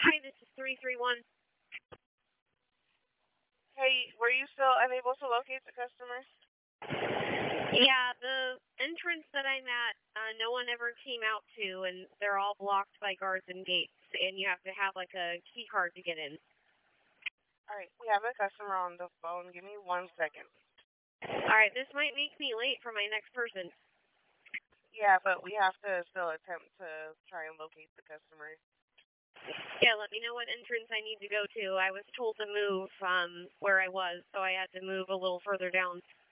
Hi, this is 331. Hey, were you still unable to locate the customer? Yeah, the entrance that I'm at, no one ever came out to, and they're all blocked by guards and gates, and you have to have, like, a key card to get in. All right, we have a customer on the phone. Give me 1 second. All right, this might make me late for my next person. Yeah, but we have to still attempt to try and locate the customer. Yeah, let me know what entrance I need to go to. I was told to move where I was, so I had to move a little further down.